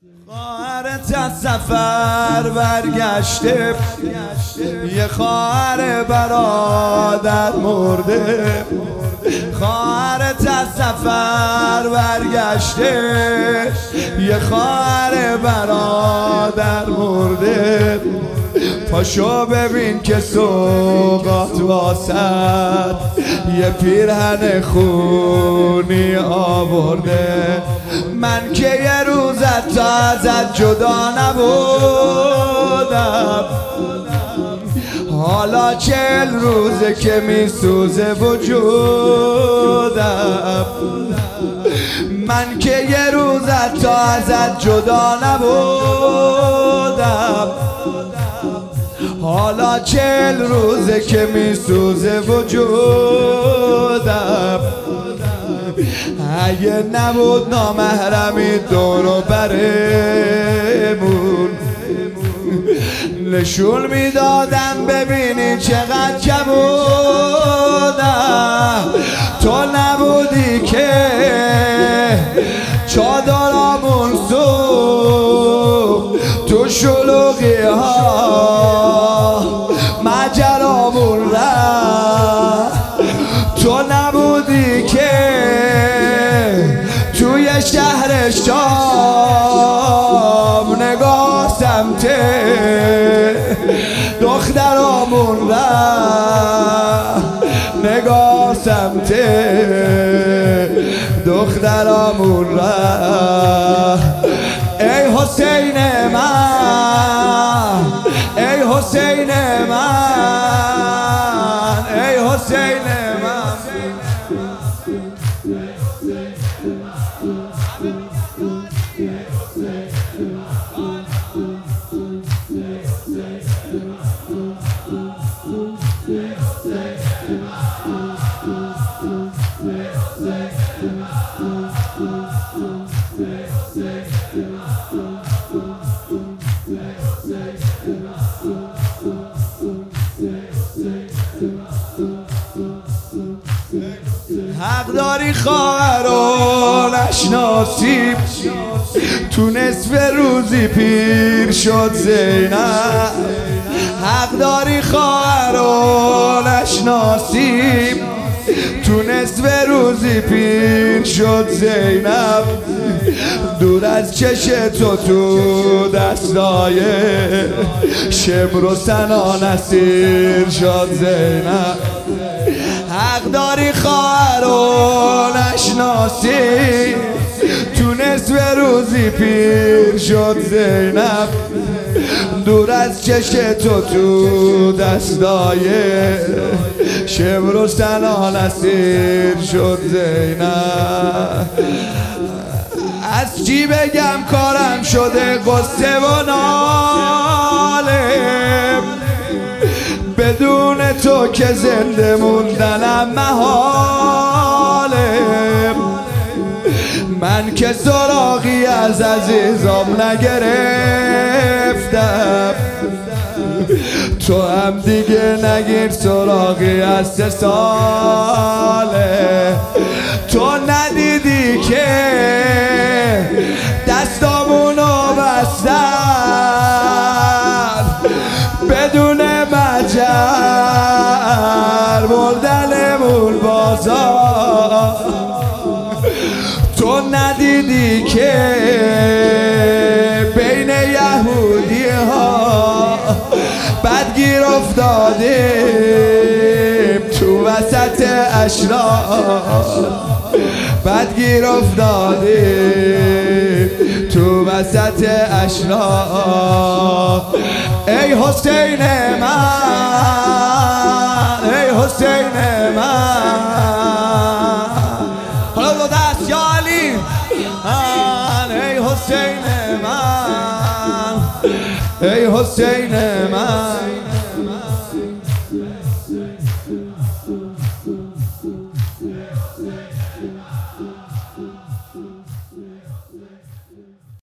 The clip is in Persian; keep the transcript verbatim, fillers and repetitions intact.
خواهرت از سفر برگشته، یه خواهر برادر مرده. خواهرت از سفر برگشته، یه خواهر برادر مرده. پاشو ببین که سوقات واسد یه پیرهن خونی آورده. من که یه روزت تا ازت جدا نبودم، حالا چهل روزه که میسوزه وجودم. من که یه روزت تا ازت جدا نبودم، حالا چهل روزه که میسوزه وجودم. اگه نبود نامحرمی دور و برمون، نشون میدادم ببینی چقدر جمودم. تو نبودی که چادرامون سوخت تو شلوغی ها مجرامون رفت. تو نبودی که توی شهر شام نگاه سمت دخترامون رفت، نگاه سمت دخترامون رفت. ای حسین من، ای حسین من، ای حسین من. حق داری خواهر و نشناسی، تو نصف روزی پیر شد زینب. حق داری خواهر و نشناسی، تو نصف روزی پیر شد زینب. دور از چش تو تو دستای شمر و سنا نصیر شد زینب. حق داری خواهر و نشناسی، تو نصف روزی پیر شد زینب. دور از چش تو تو دستای شمر و سنا نصیر شد زینب. از چی بگم کارم شده قصه و ناله، بدون تو که زنده موندنم محاله. من که سراغی از عزیزام نگرفتم، تو هم دیگه نگیر سراغی از سه ساله. تو ندیدی که دستامونو بستن بدون مجر بردنمون بازار. تو ندیدی که بین یهودی ها بدگیر افتادیم تو وسط اشرار، بدگیر افتادیم تو وسط اشرار. ای حسین من، ای حسین من. حالا دو دست یا علی من. ای حسین من، ای حسین من.